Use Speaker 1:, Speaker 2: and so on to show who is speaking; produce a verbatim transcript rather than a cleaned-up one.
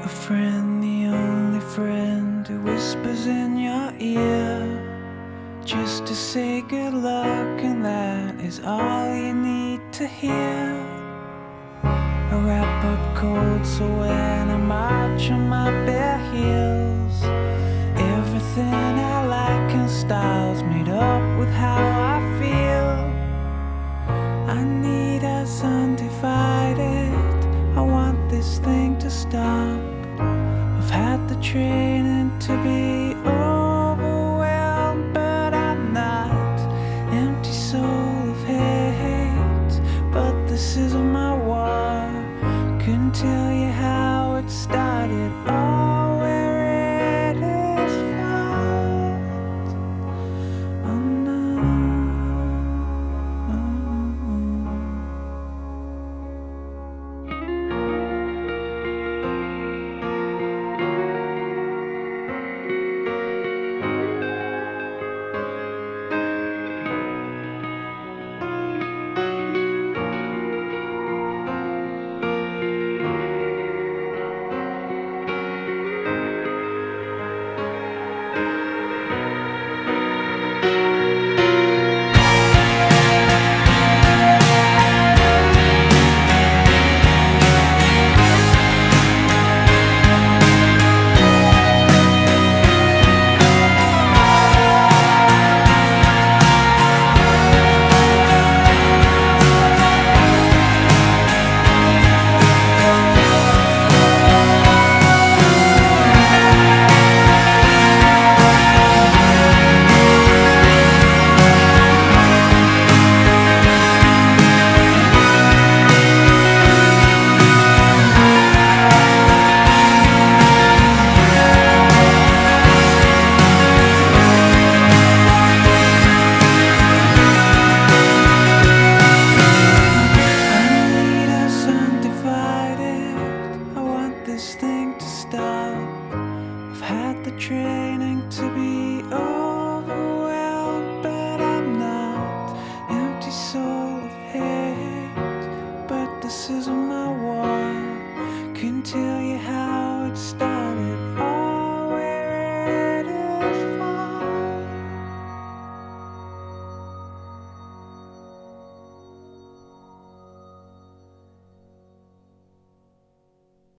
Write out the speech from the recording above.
Speaker 1: A friend, the only friend who whispers in your ear just to say good luck, and that is all you need to hear. I wrap up cold, so when I march on my bare heels, everything I like in style's made up with how I feel. I need us undivided, I want this thing to stop. I've had the training to be overwhelmed, but I'm not. Empty soul of hate, but this isn't my war. Couldn't tell